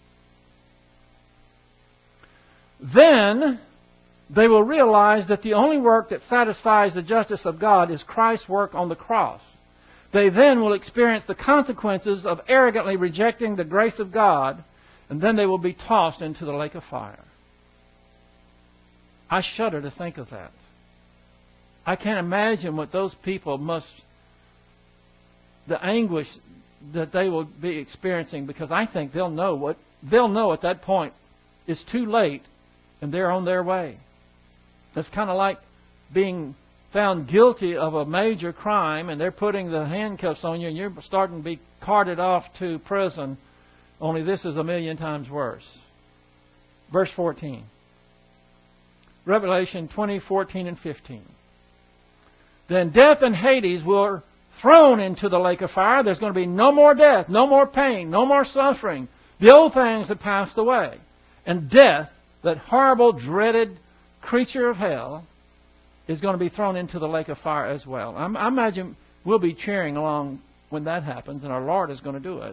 Then they will realize that the only work that satisfies the justice of God is Christ's work on the cross. They then will experience the consequences of arrogantly rejecting the grace of God, and then they will be tossed into the lake of fire. I shudder to think of that. I can't imagine what those people must, the anguish that they will be experiencing, because I think they'll know what they'll know at that point it's too late and they're on their way. That's kind of like being found guilty of a major crime and they're putting the handcuffs on you and you're starting to be carted off to prison, only this is a million times worse. Verse fourteen. Revelation twenty, fourteen, and fifteen. Then death and Hades were thrown into the lake of fire. There's going to be no more death, no more pain, no more suffering. The old things have passed away. And death, that horrible, dreaded creature of hell, is going to be thrown into the lake of fire as well. I, I imagine we'll be cheering along when that happens, and our Lord is going to do it.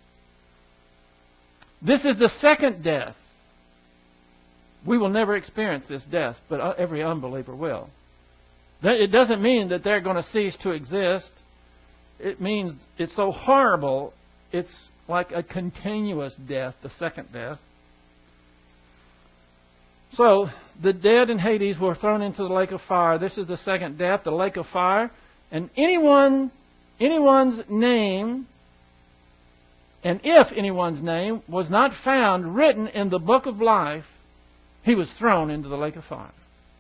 This is the second death. We will never experience this death, but every unbeliever will. It doesn't mean that they're going to cease to exist. It means it's so horrible, it's like a continuous death, the second death. So, the dead in Hades were thrown into the lake of fire. This is the second death, the lake of fire. And anyone, anyone's name, and if anyone's name was not found written in the book of life, he was thrown into the lake of fire.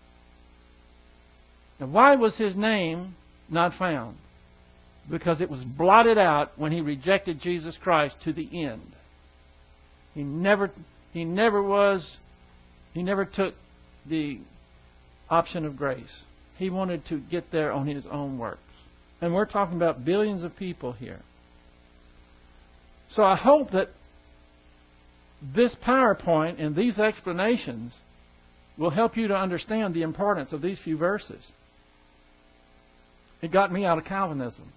Now, why was his name not found? Because it was blotted out when he rejected Jesus Christ to the end. He never, he never was, he never took the option of grace. He wanted to get there on his own works. And we're talking about billions of people here. So I hope that this PowerPoint and these explanations will help you to understand the importance of these few verses. It got me out of Calvinism.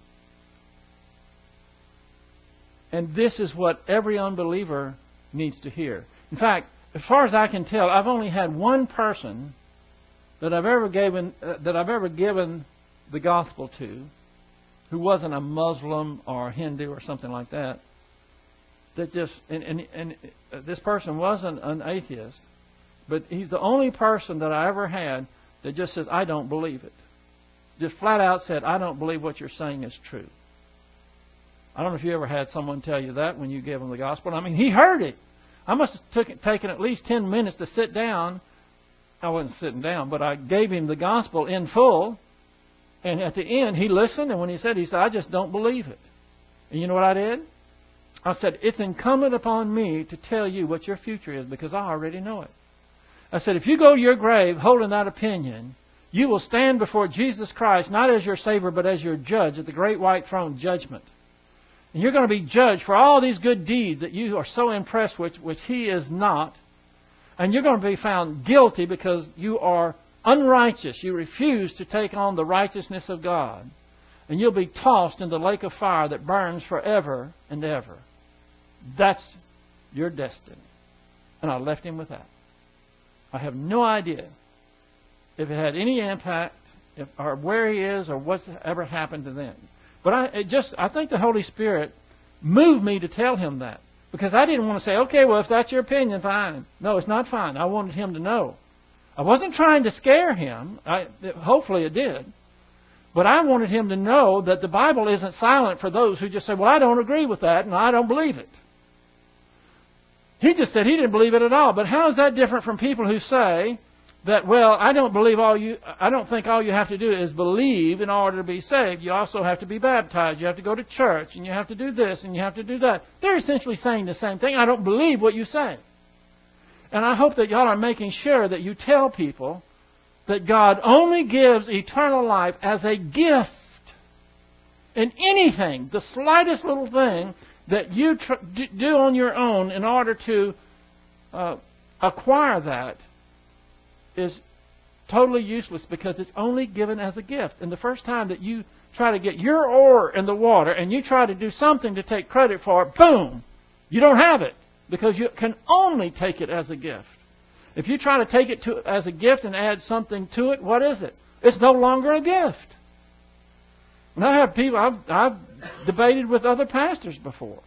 And this is what every unbeliever needs to hear. In fact, as far as I can tell, I've only had one person that I've ever given uh, that I've ever given the gospel to, who wasn't a Muslim or a Hindu or something like that. That just and and, and this person wasn't an atheist, but he's the only person that I ever had that just says, I don't believe it. Just flat out said, I don't believe what you're saying is true. I don't know if you ever had someone tell you that when you gave them the gospel. I mean, he heard it. I must have took, taken at least ten minutes to sit down. I wasn't sitting down, but I gave him the gospel in full. And at the end, he listened. And when he said, he said, I just don't believe it. And you know what I did? I said, it's incumbent upon me to tell you what your future is because I already know it. I said, if you go to your grave holding that opinion, you will stand before Jesus Christ, not as your Savior, but as your judge at the great white throne judgment. And you're going to be judged for all these good deeds that you are so impressed with, which He is not. And you're going to be found guilty because you are unrighteous. You refuse to take on the righteousness of God. And you'll be tossed in the lake of fire that burns forever and ever. That's your destiny. And I left him with that. I have no idea if it had any impact, if, or where he is, or what's ever happened to them. But I it just I think the Holy Spirit moved me to tell him that. Because I didn't want to say, okay, well, if that's your opinion, fine. No, it's not fine. I wanted him to know. I wasn't trying to scare him. I, hopefully it did. But I wanted him to know that the Bible isn't silent for those who just say, well, I don't agree with that and I don't believe it. He just said he didn't believe it at all. But how is that different from people who say, that, well, I don't believe all you, I don't think all you have to do is believe in order to be saved. You also have to be baptized. You have to go to church, and you have to do this, and you have to do that. They're essentially saying the same thing. I don't believe what you say. And I hope that y'all are making sure that you tell people that God only gives eternal life as a gift. And anything, the slightest little thing that you tr- do on your own in order to uh, acquire that is totally useless, because it's only given as a gift. And the first time that you try to get your oar in the water and you try to do something to take credit for it, boom, you don't have it, because you can only take it as a gift. If you try to take it to, as a gift and add something to it, what is it? It's no longer a gift. And I have people, I've, I've debated with other pastors before.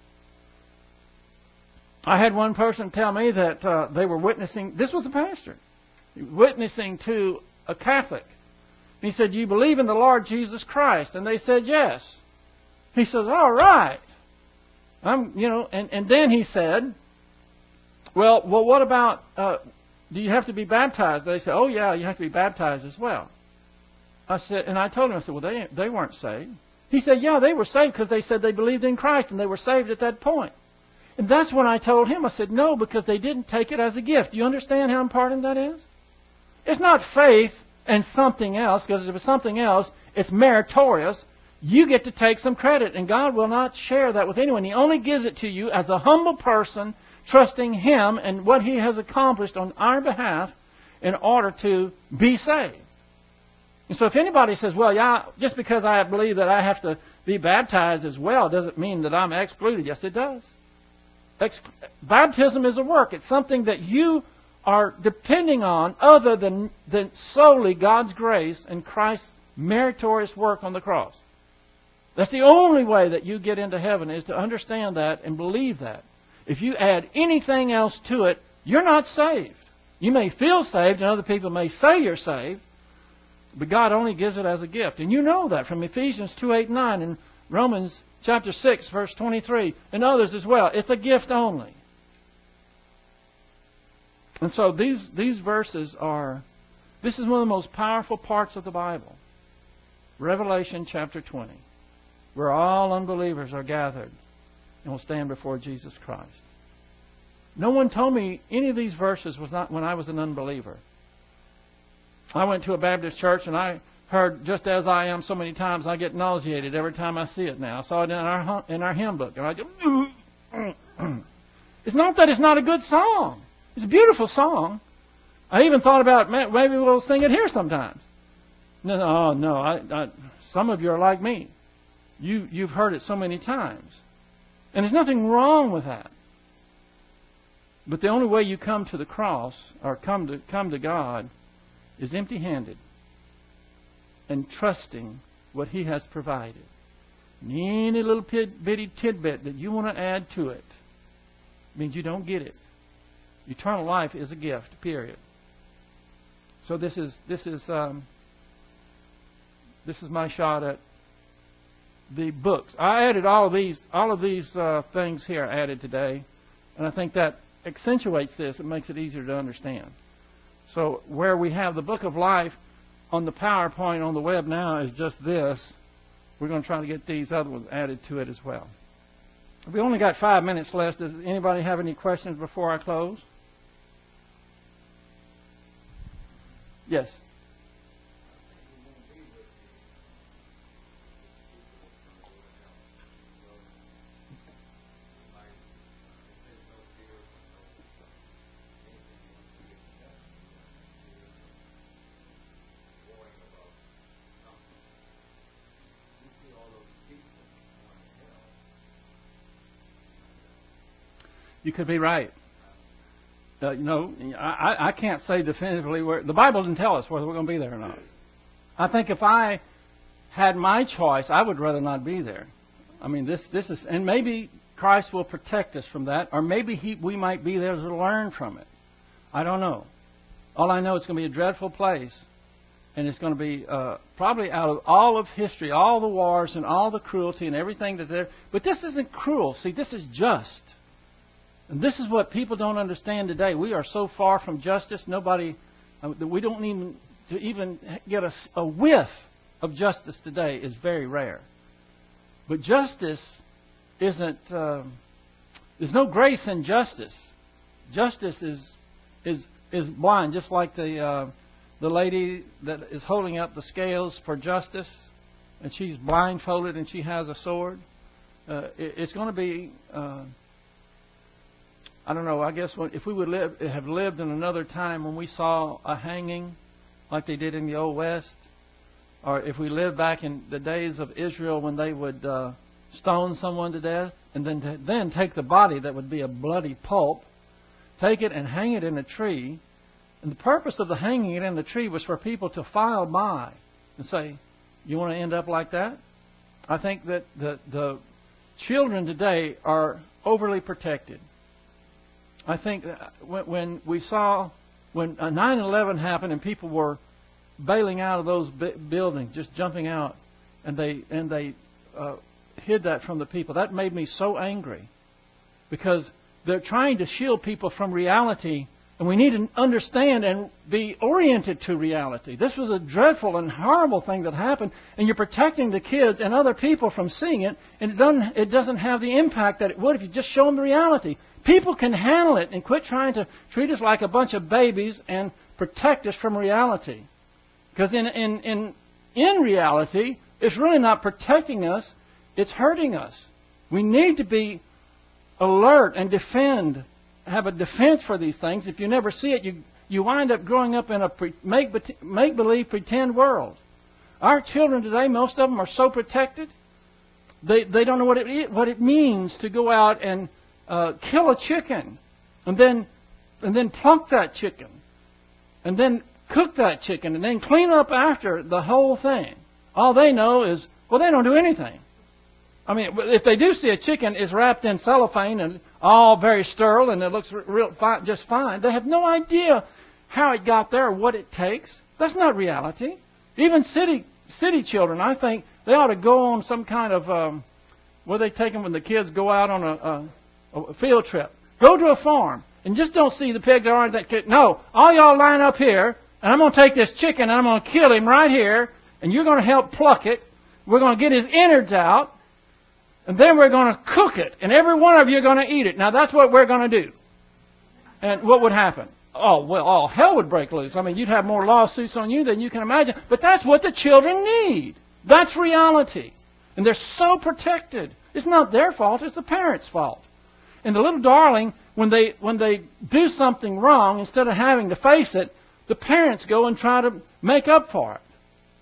I had one person tell me that uh, they were witnessing, this was a pastor, witnessing to a Catholic. He said, "Do you believe in the Lord Jesus Christ?" And they said, "Yes." He says, "All right." I'm, you know, and, and then he said, well, well, what about, uh, do you have to be baptized? They said, "Oh, yeah, you have to be baptized as well." I said, and I told him, I said, "Well, they they weren't saved." He said, "Yeah, they were saved because they said they believed in Christ and they were saved at that point." And that's when I told him, I said, "No, because they didn't take it as a gift." Do you understand how important that is? It's not faith and something else, because if it's something else, it's meritorious. You get to take some credit, and God will not share that with anyone. He only gives it to you as a humble person, trusting Him and what He has accomplished on our behalf in order to be saved. And so if anybody says, "Well, yeah, just because I believe that I have to be baptized as well doesn't mean that I'm excluded." Yes, it does. Ex- baptism is a work. It's something that you are depending on other than, than solely God's grace and Christ's meritorious work on the cross. That's the only way that you get into heaven, is to understand that and believe that. If you add anything else to it, you're not saved. You may feel saved, and other people may say you're saved, but God only gives it as a gift. And you know that from Ephesians two, eight, nine, and Romans chapter six, verse twenty-three, and others as well. It's a gift only. And so these, these verses are, this is one of the most powerful parts of the Bible. Revelation chapter twenty, where all unbelievers are gathered and will stand before Jesus Christ. No one told me any of these verses was not when I was an unbeliever. I went to a Baptist church and I heard "Just As I Am" so many times I get nauseated every time I see it now. I saw it in our, in our hymn book. And I go, it's not that it's not a good song. It's a beautiful song. I even thought about, man, maybe we'll sing it here sometimes. No, no, no. I, I, some of you are like me. You, you've heard it so many times. And there's nothing wrong with that. But the only way you come to the cross, or come to come to God, is empty-handed and trusting what He has provided. And any little bitty tidbit that you want to add to it means you don't get it. Eternal life is a gift, period. So this is this is um, this is my shot at the books. I added all of these all of these uh, things here added today, and I think that accentuates this. It makes it easier to understand. So where we have the Book of Life on the PowerPoint on the web now is just this. We're going to try to get these other ones added to it as well. We only got five minutes left. Does anybody have any questions before I close? Yes. You could be right. Uh, you know, I, I can't say definitively where. The Bible didn't tell us whether we're going to be there or not. I think if I had my choice, I would rather not be there. I mean, this this is, and maybe Christ will protect us from that, or maybe he, we might be there to learn from it. I don't know. All I know, it's going to be a dreadful place, and it's going to be uh, probably out of all of history, all the wars and all the cruelty and everything that there. But this isn't cruel. See, this is just. And this is what people don't understand today. We are so far from justice. Nobody We don't even to even get a, a whiff of justice today is very rare. But justice isn't. Uh, there's no grace in justice. Justice is is is blind, just like the uh, the lady that is holding up the scales for justice, and she's blindfolded and she has a sword. Uh, it, it's going to be. Uh, I don't know. I guess when, if we would live, have lived in another time when we saw a hanging, like they did in the Old West, or if we lived back in the days of Israel when they would uh, stone someone to death, and then to, then take the body that would be a bloody pulp, take it and hang it in a tree. And the purpose of the hanging it in the tree was for people to file by and say, "You want to end up like that?" I think that the the children today are overly protected. I think when, when we saw, when nine eleven happened and people were bailing out of those buildings, just jumping out, and they and they uh, hid that from the people, that made me so angry, because they're trying to shield people from reality, and we need to understand and be oriented to reality. This was a dreadful and horrible thing that happened, and you're protecting the kids and other people from seeing it, and it doesn't it doesn't have the impact that it would if you just show them the reality. People can handle it and quit trying to treat us like a bunch of babies and protect us from reality. Because in, in, in, in reality, it's really not protecting us, it's hurting us. We need to be alert and defend, have a defense for these things. If you never see it, you, you wind up growing up in a pre, make, make-believe, pretend world. Our children today, most of them are so protected, they, they don't know what it, what it means to go out and Uh, kill a chicken, and then and then pluck that chicken, and then cook that chicken, and then clean up after the whole thing. All they know is, well, they don't do anything. I mean, if they do see a chicken, it's wrapped in cellophane and all very sterile, and it looks real fine, just fine. They have no idea how it got there or what it takes. That's not reality. Even city city children, I think they ought to go on some kind of um, what they take them when the kids go out on a, a A field trip. Go to a farm and just don't see the pig that aren't that kid. No, all y'all line up here, and I'm going to take this chicken and I'm going to kill him right here, and you're going to help pluck it. We're going to get his innards out, and then we're going to cook it, and every one of you are going to eat it. Now that's what we're going to do. And what would happen? Oh, well, all hell would break loose. I mean, you'd have more lawsuits on you than you can imagine. But that's what the children need. That's reality. And they're so protected. It's not their fault. It's the parents' fault. And the little darling, when they when they do something wrong, instead of having to face it, the parents go and try to make up for it.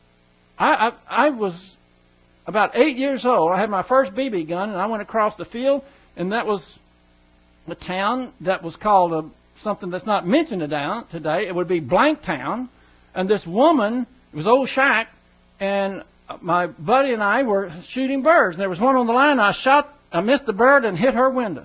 I, I, I was about eight years old. I had my first B B gun, and I went across the field, and that was a town that was called a, something that's not mentioned today. It would be Blank Town. And this woman, it was Old Shack, and my buddy and I were shooting birds. And there was one on the line, and I shot, I missed the bird and hit her window.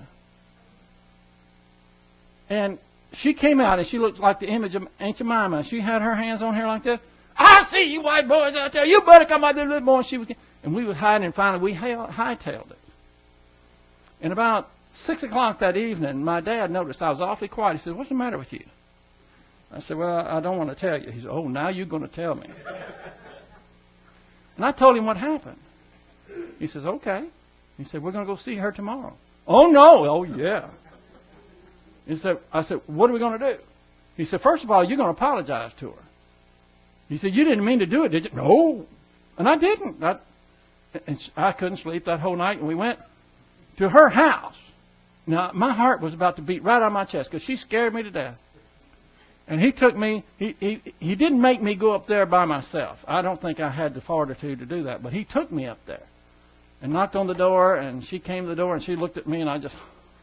And she came out, and she looked like the image of Aunt Jemima. She had her hands on her like this. I see you white boys out there. You better come out there, little boy. And, she was, and we was hiding, and finally we hightailed it. And about six o'clock that evening, my dad noticed I was awfully quiet. He said, "What's the matter with you?" I said, "Well, I don't want to tell you." He said, "Oh, now you're going to tell me." And I told him what happened. He says, "Okay." He said, "We're going to go see her tomorrow." "Oh, no." "Oh, yeah." He said, I said, "What are we going to do?" He said, "First of all, you're going to apologize to her." He said, "You didn't mean to do it, did you?" "No." And I didn't. I, and I couldn't sleep that whole night, and we went to her house. Now, my heart was about to beat right out of my chest because she scared me to death. And he took me, he, he, he didn't make me go up there by myself. I don't think I had the fortitude to do that, but he took me up there and knocked on the door, and she came to the door, and she looked at me, and I just...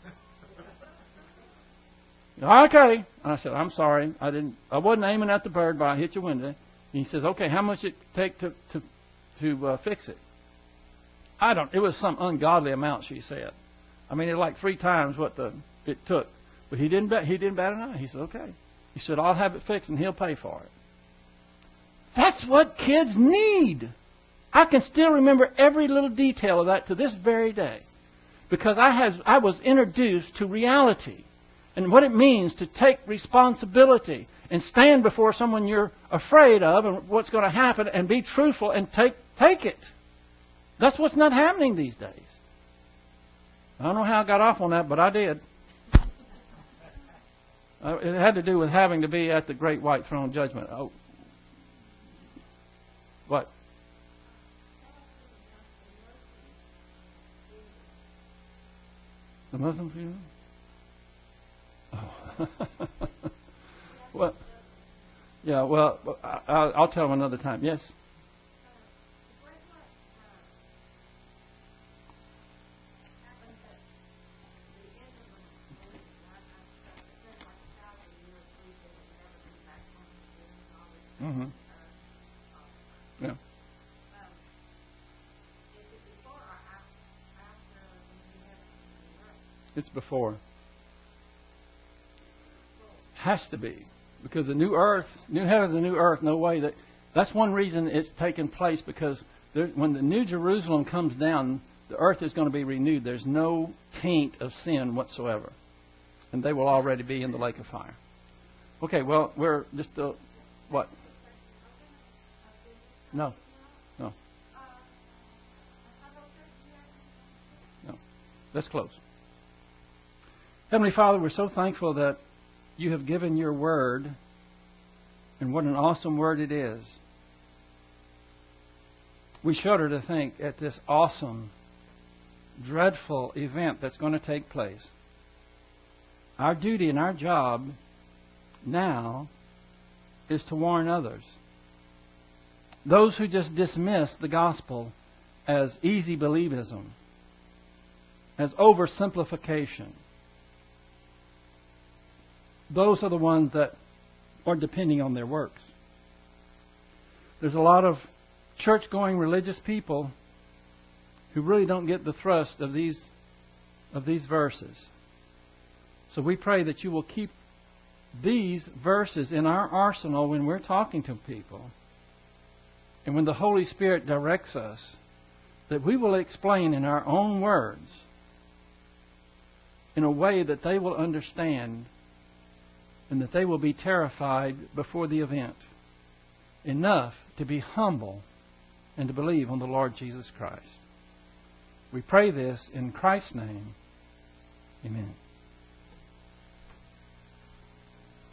"Okay." And I said, "I'm sorry. I didn't. I wasn't aiming at the bird, but I hit your window." And he says, "Okay, how much it take to to to uh, fix it?" I don't. It was some ungodly amount, she said. I mean, it was like three times what the it took. But he didn't bet. He didn't bat an eye. He said, "Okay." He said, "I'll have it fixed, and he'll pay for it." That's what kids need. I can still remember every little detail of that to this very day, because I has I was introduced to reality. and what it means to take responsibility and stand before someone you're afraid of and what's going to happen and be truthful and take take it. That's what's not happening these days. I don't know how I got off on that, but I did. Uh, it had to do with having to be at the great white throne judgment. Oh, what? The Muslim funeral? Oh. Well, yeah, well, I'll, I'll tell them another time. Yes? Mm-hmm. Yeah. It's before. Has to be. Because the new earth, new heavens and new earth, no way. That, that's one reason it's taken place, because there, when the new Jerusalem comes down, the earth is going to be renewed. There's no taint of sin whatsoever. And they will already be in the lake of fire. Okay, well, we're just, uh, what? No. No. No. Let's close. Heavenly Father, we're so thankful that you have given your word, and what an awesome word it is. We shudder to think at this awesome, dreadful event that's going to take place. Our duty and our job now is to warn others. Those who just dismiss the gospel as easy believism, as oversimplification. Those are the ones that are depending on their works. There's a lot of church-going religious people who really don't get the thrust of these of these verses. So we pray that you will keep these verses in our arsenal when we're talking to people. And when the Holy Spirit directs us, that we will explain in our own words in a way that they will understand, and that they will be terrified before the event enough to be humble and to believe on the Lord Jesus Christ. We pray this in Christ's name. Amen.